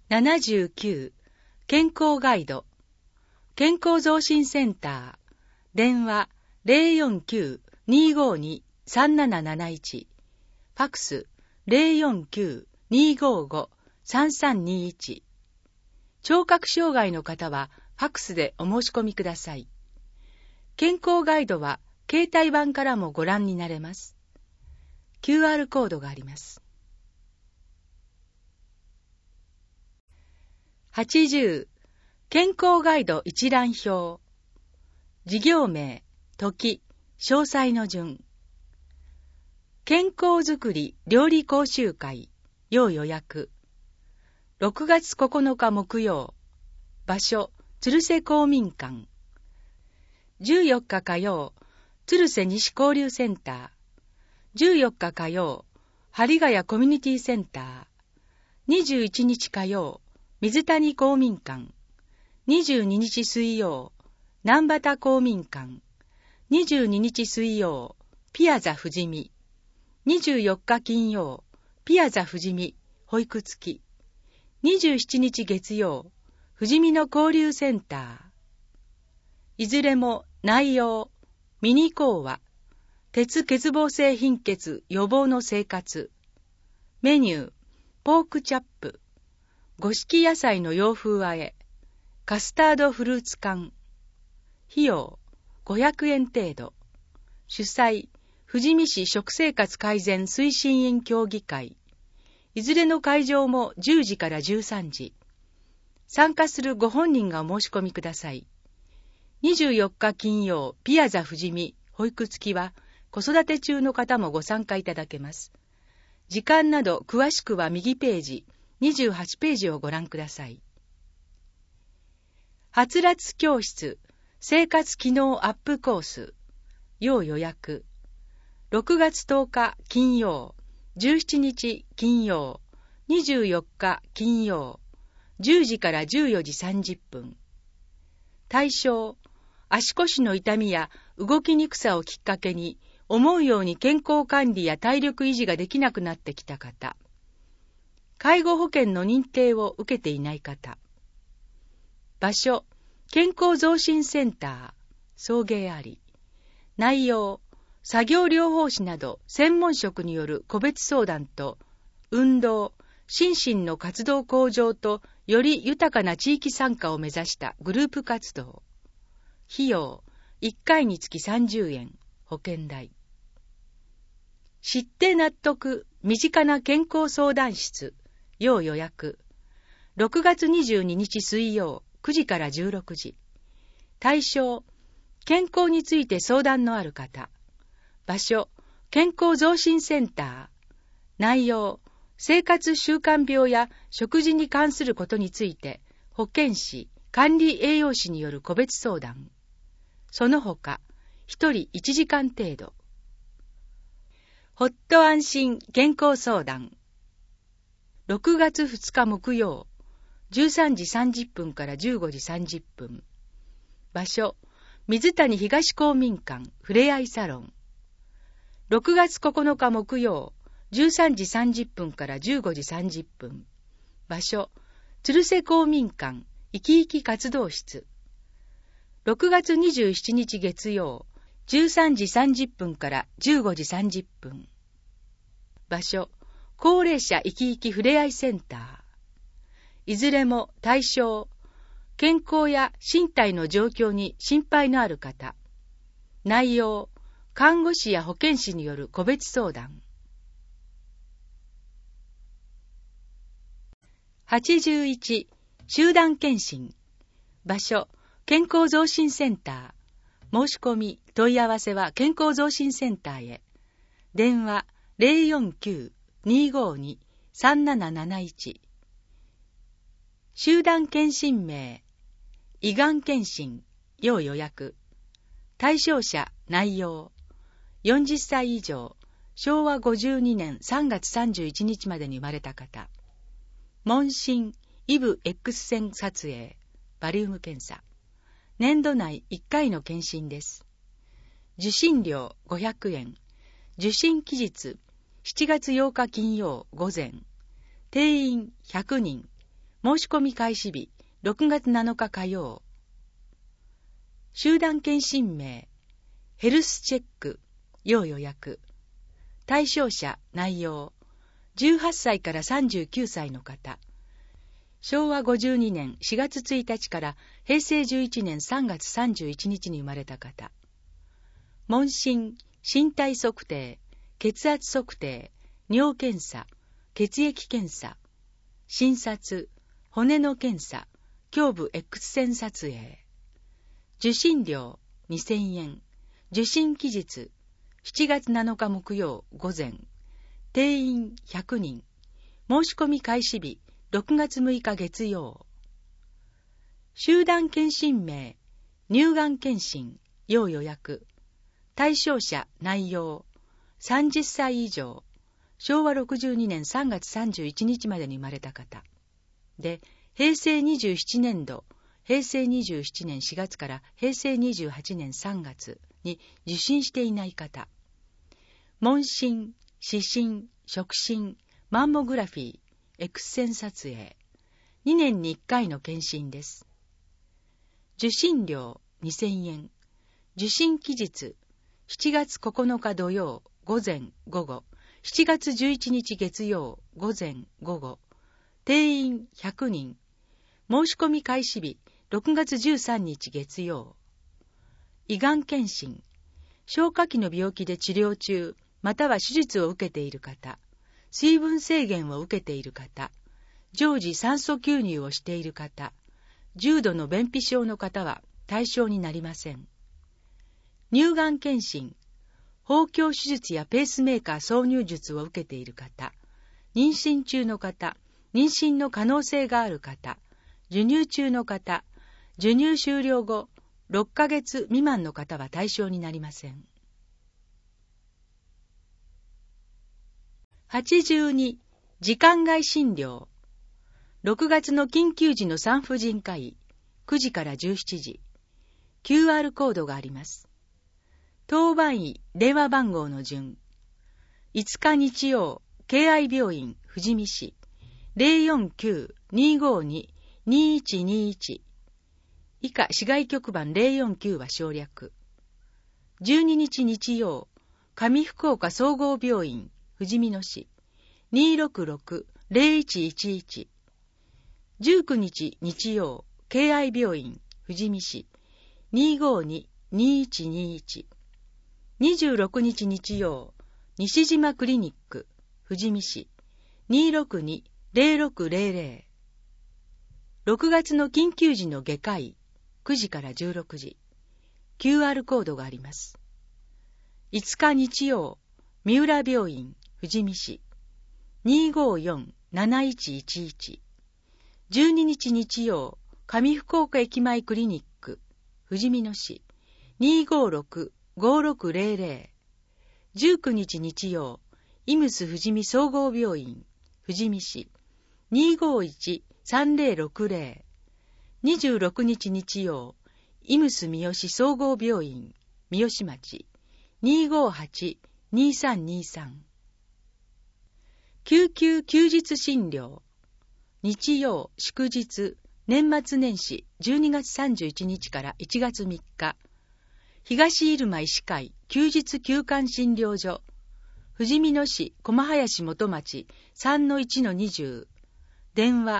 79. 健康ガイド。健康増進センター。電話 049-252-3771。ファクス 049-255-3321。聴覚障害の方はファクスでお申し込みください。健康ガイドは携帯版からもご覧になれます。QR コードがあります。80. 健康ガイド一覧表。事業名、時、詳細の順。健康づくり料理講習会、要予約。6月9日木曜。場所、鶴瀬公民館。14日火曜、鶴瀬西交流センター。14日火曜、針ヶ谷コミュニティセンター。21日火曜、水谷公民館。22日水曜、南畑公民館。22日水曜、ピアザ富士見。24日金曜、ピアザ富士見、保育付き。27日月曜、富士見の交流センター。いずれも内容、ミニ講話、鉄欠乏性貧血予防の生活。メニュー、ポークチャップ。五色野菜の洋風和え、カスタードフルーツ缶。費用、500円程度。主催、富士見市食生活改善推進員協議会。いずれの会場も10時から13時。参加するご本人がお申し込みください。24日金曜、ピアザ富士見、保育付きは、子育て中の方もご参加いただけます。時間など詳しくは右ページ、28ページをご覧ください。はつらつ教室、生活機能アップコース、要予約。6月10日金曜、17日金曜、24日金曜、10時から14時30分。対象、足腰の痛みや動きにくさをきっかけに、思うように健康管理や体力維持ができなくなってきた方。介護保険の認定を受けていない方。場所、健康増進センター、送迎あり。内容、作業療法士など専門職による個別相談と、運動、心身の活動向上とより豊かな地域参加を目指したグループ活動。費用、1回につき30円、保険代。知って納得、身近な健康相談室、要予約。6月22日水曜、9時から16時。対象、健康について相談のある方。場所、健康増進センター。内容、生活習慣病や食事に関することについて、保健師、管理栄養士による個別相談。その他、1人1時間程度。ほっと安心健康相談。6月2日木曜、13時30分から15時30分。場所、水谷東公民館ふれあいサロン。6月9日木曜、13時30分から15時30分。場所、鶴瀬公民館生き生き活動室。6月27日月曜、13時30分から15時30分。場所、高齢者生き生きふれあいセンター。いずれも対象、健康や身体の状況に心配のある方。内容、看護師や保健師による個別相談。81. 集団検診。場所、健康増進センター。申し込み、問い合わせは健康増進センターへ。電話 049-252-3771。集団検診名、胃がん検診、要予約。対象者、内容。40歳以上、昭和52年3月31日までに生まれた方。問診、イブ X 線撮影、バリウム検査。年度内1回の検診です。受診料500円。受診期日、7月8日金曜午前。定員100人。 申し込み開始日、6月7日火曜。集団検診名、ヘルスチェック、要予約。対象者、内容。18歳から39歳の方。昭和52年4月1日から平成11年3月31日に生まれた方。問診、身体測定、血圧測定、尿検査、血液検査、診察、骨の検査、胸部 X 線撮影。受診料2000円。受診期日7月7日木曜午前。定員100人。申し込み開始日6月6日月曜。集団検診名、乳がん検診、要予約。対象者、内容。30歳以上。昭和62年3月31日までに生まれた方。で、平成27年度、平成27年4月から平成28年3月に受診していない方。問診、視診、触診、マンモグラフィー、X 線撮影。2年に1回の検診です。受診料2000円。受診期日7月9日土曜午前午後、7月11日月曜午前午後。定員100人。申し込み開始日6月13日月曜。胃がん検診。消化器の病気で治療中、または手術を受けている方、水分制限を受けている方、常時酸素吸入をしている方、重度の便秘症の方は対象になりません。乳がん検診。包協手術やペースメーカー挿入術を受けている方、妊娠中の方、妊娠の可能性がある方、授乳中の方、授乳終了後6ヶ月未満の方は対象になりません。82、時間外診療。6月の緊急時の産婦人科医、9時から17時。QR コードがあります。当番医、電話番号の順。5日日曜、敬愛病院、富士見市。049-252-2121。以下、市外局番049は省略。12日日曜、上福岡総合病院、富士見野市。266-0111。19日日曜、敬愛病院、富士見市。252-2121。26日日曜、西島クリニック、富士見市。262-0600。6月の緊急時の外科医、9時から16時。QR コードがあります。5日日曜、三浦病院、富士見市。254-7111。12日日曜、上福岡駅前クリニック、富士見野市。256-5600。19日日曜、イムス富士見総合病院、富士見市。251-3060。26日日曜、イムス三好総合病院、三好町。258-2323。救急休日診療。日曜、祝日、年末年始12月31日から1月3日。東入間医師会休日休館診療所。富士見野市駒林元町 3-1-20。電話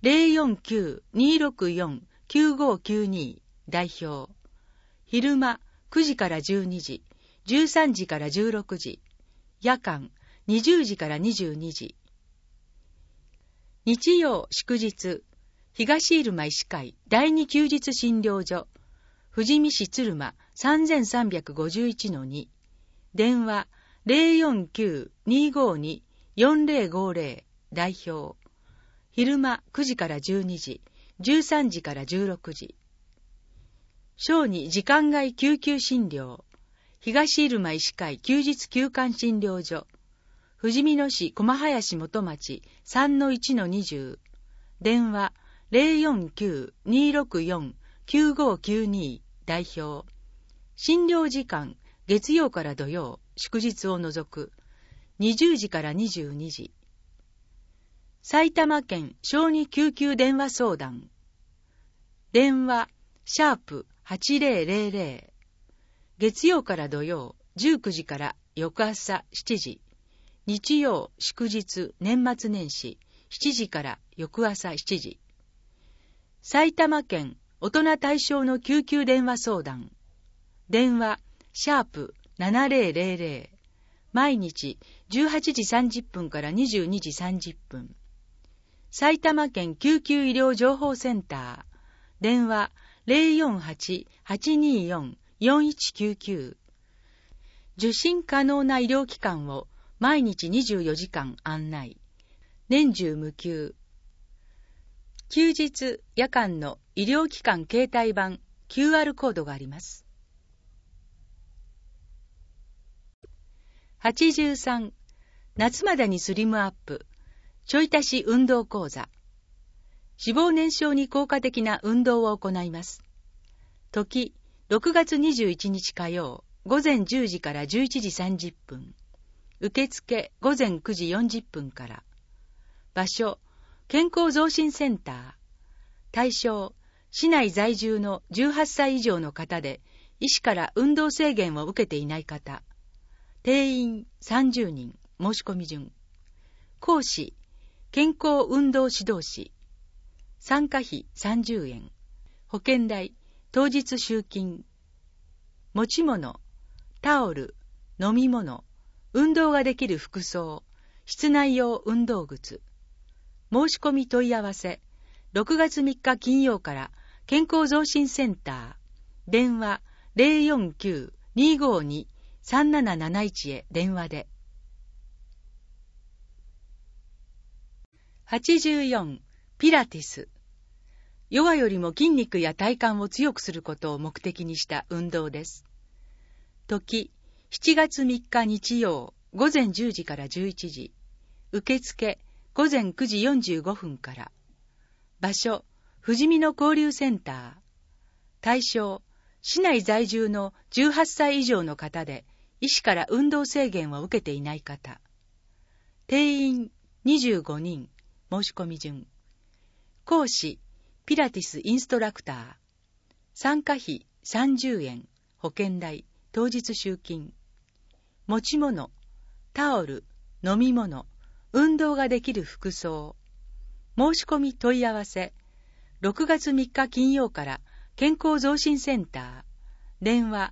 049-264-9592。代表。昼間9時から12時、13時から16時。夜間20時から22時。日曜祝日、東入間医師会第2休日診療所。富士見市鶴間 3351-2。電話049-252-4050。代表。昼間9時から12時、13時から16時。小児時間外救急診療。東入間医師会休日休館診療所。富士見野市駒林元町 3-1-20。電話049-264-9592。代表。診療時間、月曜から土曜、祝日を除く。20時から22時。 埼玉県小児救急電話相談。電話#8000。月曜から土曜19時から翌朝7時。日曜祝日年末年始7時から翌朝7時。埼玉県大人対象の救急電話相談。電話#7000。毎日18時30分から22時30分。埼玉県救急医療情報センター。電話048-824-4199。受診可能な医療機関を毎日24時間案内。年中無休。休日・夜間の医療機関携帯版 QR コードがあります。83、夏までにスリムアップ、ちょい足し運動講座。脂肪燃焼に効果的な運動を行います。時、6月21日火曜、午前10時から11時30分。受付午前9時40分から。場所、健康増進センター。対象、市内在住の18歳以上の方で、医師から運動制限を受けていない方。定員30人、申し込み順。講師、健康運動指導士。参加費30円。保険代、当日集金。持ち物、タオル、飲み物、運動ができる服装、室内用運動靴。申し込み問い合わせ、6月3日金曜から健康増進センター。電話049-252-3771へ電話で。84、ピラティス。ヨガよりも筋肉や体幹を強くすることを目的にした運動です。時、7月3日日曜、午前10時から11時。受付、午前9時45分から。場所、ふじみの交流センター。対象、市内在住の18歳以上の方で、医師から運動制限を受けていない方。定員25人、申し込み順。講師、ピラティスインストラクター。参加費30円、保険代、当日集金。持ち物、タオル、飲み物、運動ができる服装。申し込み問い合わせ、6月3日金曜から健康増進センター。電話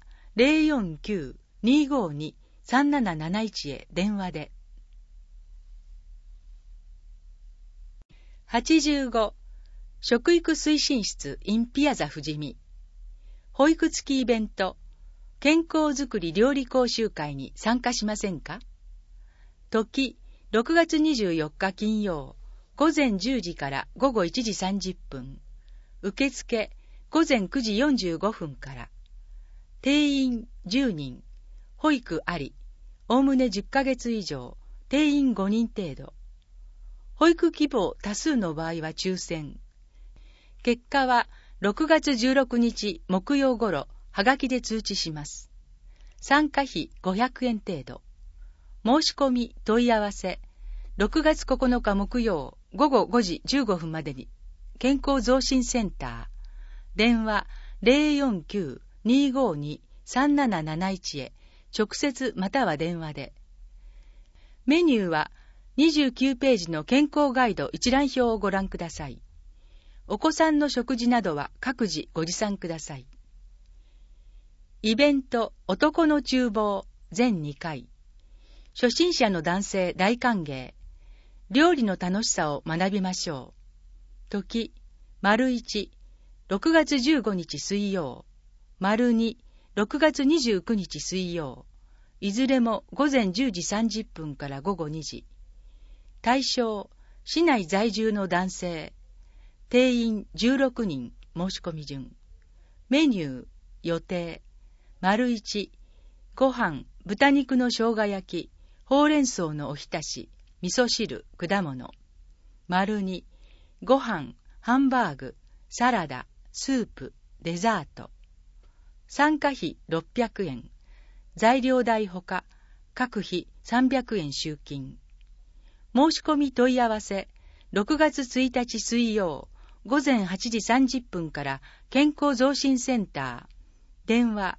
049-252-3771へ電話で。85、食育推進室 in ピアザ富士見。保育付きイベント、健康づくり料理講習会に参加しませんか？時、6月24日金曜、午前10時から午後1時30分。受付、午前9時45分から。定員10人、保育あり、おおむね10ヶ月以上、定員5人程度。保育希望多数の場合は抽選。結果は6月16日木曜ごろ、はがきで通知します。参加費500円程度。申し込み問い合わせ、6月9日木曜午後5時15分までに、健康増進センター。電話049-252-3771へ、直接または電話で。メニューは29ページの健康ガイド一覧表をご覧ください。お子さんの食事などは各自ご持参ください。イベント男の厨房全2回。初心者の男性大歓迎。料理の楽しさを学びましょう。時、1、6月15日水曜。2、6月29日水曜。いずれも午前10時30分から午後2時。対象、市内在住の男性。定員16人、申し込み順。メニュー、予定。1、ご飯、豚肉の生姜焼き、ほうれん草のおひたし、味噌汁、果物。2、ご飯、ハンバーグ、サラダ、スープ、デザート。参加費600円。材料代ほか、各費300円集金。申し込み問い合わせ、 6月1日水曜午前8時30分から健康増進センター、電話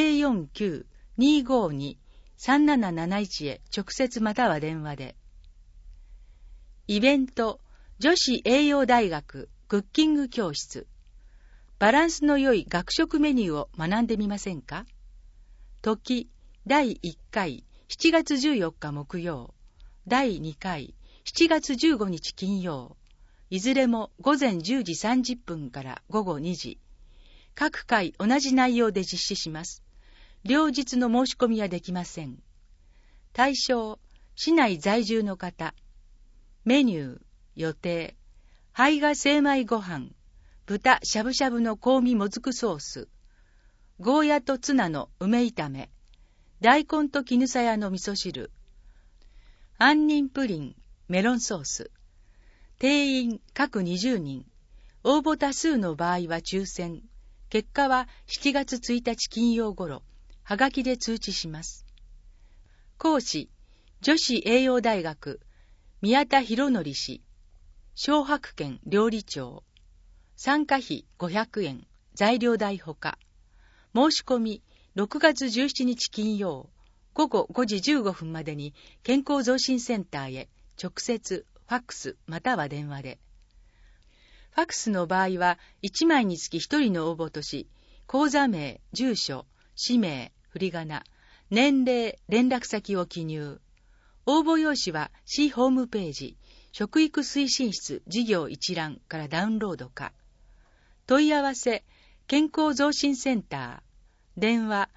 049-252-3771 へ直接または電話で。イベント、女子栄養大学クッキング教室。バランスの良い学食メニューを学んでみませんか？時、第1回7月14日木曜、第2回7月15日金曜、いずれも午前10時30分から午後2時。各回同じ内容で実施します。両日の申し込みはできません。対象、市内在住の方。メニュー、予定、胚芽精米ご飯、豚しゃぶしゃぶの香味もずくソース、ゴーヤとツナの梅炒め、大根と絹さやの味噌汁、杏仁プリン、メロンソース。定員各20人。応募多数の場合は抽選。結果は7月1日金曜頃、はがきで通知します。講師、女子栄養大学、宮田博則氏。小白県料理長。参加費500円、材料代ほか。申し込み、6月17日金曜、午後5時15分までに健康増進センターへ直接、ファックスまたは電話で。ファックスの場合は1枚につき1人の応募とし、口座名、住所、氏名、振り仮名、年齢、連絡先を記入。応募用紙は市ホームページ、食育推進室事業一覧からダウンロードか。問い合わせ、健康増進センター、電話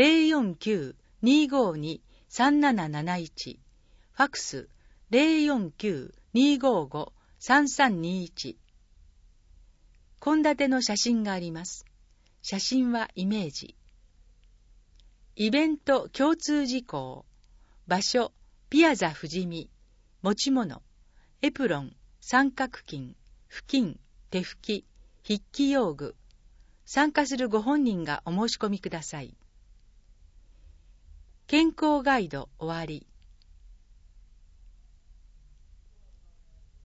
049-252-3771、ファックス 049-255-3321。献立の写真があります。写真はイメージ。イベント共通事項。場所、ピアザ富士見。持ち物、エプロン、三角巾、布巾、手拭き、筆記用具。参加するご本人がお申し込みください。健康ガイド終わり。